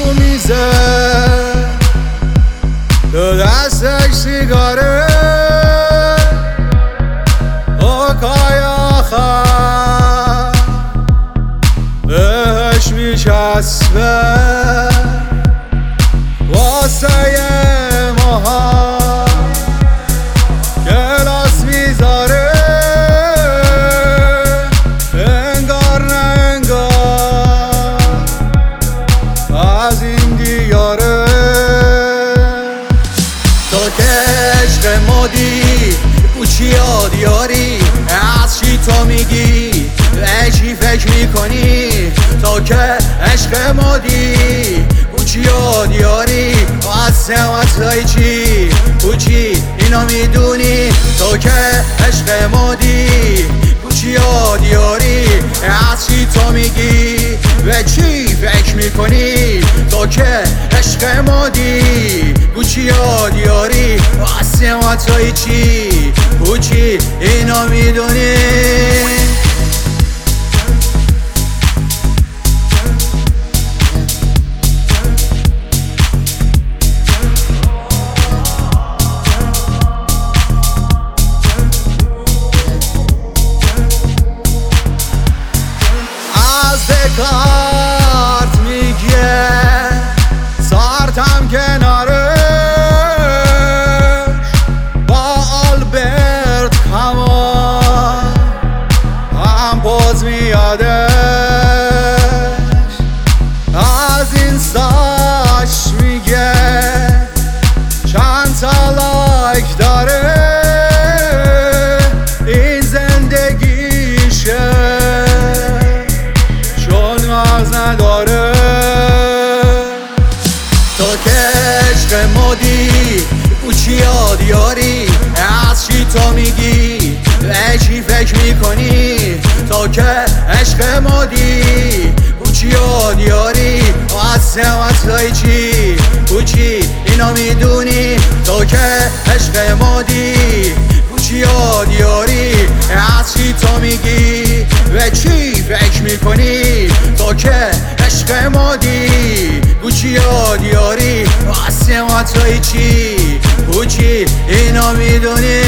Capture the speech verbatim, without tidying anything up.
رو میزه تو دستش سیگاره آقای آخر بهش میچسبه واسه ماها گلاس میذاره انگار نه انگار از این دیاره تو که عشق مادی کوچی ها دیاری از چی تو میگی به چی فکر میکنی تو که عشق مادی کوچی ها دیاری از سمت چی کوچی اینا میدونی تو که عشق مادی کوچی ها دیاری از چی تو میگی به چی فکر میکنی تو که عشق مادی کوچی ها دیاری از سمت چی کوچی اینا میدونی دکارت میگه سارتم کنارش با آلبرت کامون هم پوز میادش از این ساش میگه چند تا لایک داره این زندگیشه نداره تو که عشق مادی کوچی ها دیاری از چی تو میگی به چی فکر میکنی تو که عشق مادی کوچی ها دیاری از سمت چی کوچی اینا میدونی تو که عشق مادی کوچی ها دیاری از چی تو میگی به چی فکر میکنی تو که عشق مادی کوچی ها دیاری از سمت چی کوچی اینا میدونی